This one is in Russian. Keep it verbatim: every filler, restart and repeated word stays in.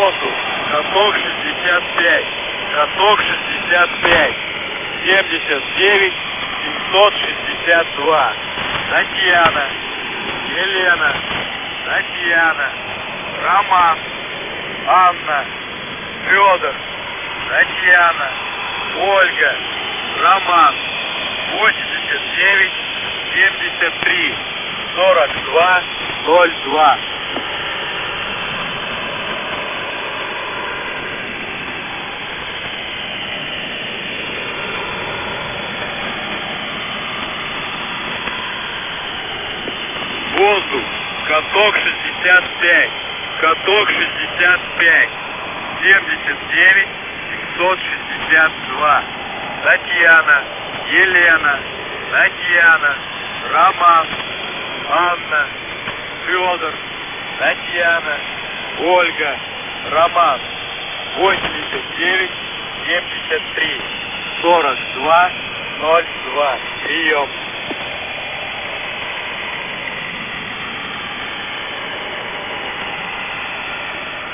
воздух, каток шестьдесят пять, каток шестьдесят пять, семьдесят девять, семьсот шестьдесят два. Татьяна, Елена, Татьяна, Роман, Анна, Федор, Татьяна, Ольга, Роман, восемьдесят девять, семьдесят три, сорок два, ноль два. Воздух, каток шестьдесят пять, каток шестьдесят пять, семьдесят девять, семьсот шестьдесят два. Татьяна, Елена, Татьяна, Роман, Анна, Федор, Татьяна, Ольга, Роман, восемьдесят девять, семьдесят три, сорок два, ноль два. Прием.